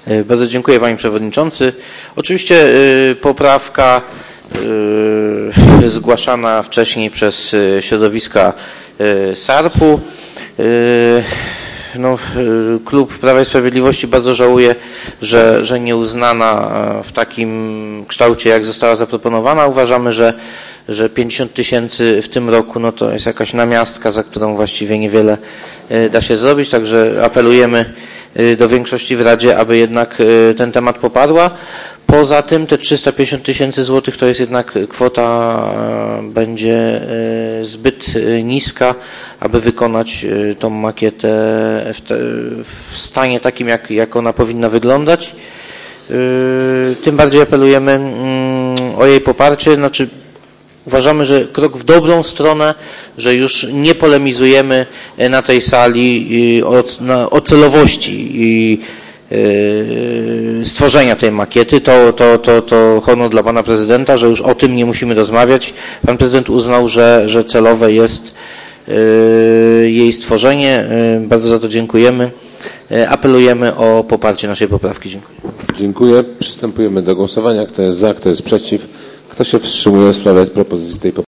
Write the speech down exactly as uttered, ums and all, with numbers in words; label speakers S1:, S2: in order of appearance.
S1: Bardzo dziękuję, panie przewodniczący. Oczywiście poprawka zgłaszana wcześniej przez środowiska SARP-u. No, klub Prawa i Sprawiedliwości bardzo żałuje, że, że nie uznana w takim kształcie, jak została zaproponowana. Uważamy, że, że pięćdziesiąt tysięcy w tym roku no to jest jakaś namiastka, za którą właściwie niewiele da się zrobić, także apelujemy do większości w Radzie, aby jednak ten temat poparła. Poza tym te trzysta pięćdziesiąt tysięcy złotych to jest jednak kwota, będzie zbyt niska, aby wykonać tą makietę w, te, w stanie takim, jak, jak ona powinna wyglądać. Tym bardziej apelujemy o jej poparcie. Znaczy, uważamy, że krok w dobrą stronę, że już nie polemizujemy na tej sali o, na, o celowości stworzenia tej makiety. To, to, to, to honor dla pana prezydenta, że już o tym nie musimy rozmawiać. Pan prezydent uznał, że, że celowe jest jej stworzenie. Bardzo za to dziękujemy. Apelujemy o poparcie naszej poprawki. Dziękuję.
S2: Dziękuję. Przystępujemy do głosowania. Kto jest za, kto jest przeciw, kto się wstrzymuje w sprawie propozycji tej poprawki?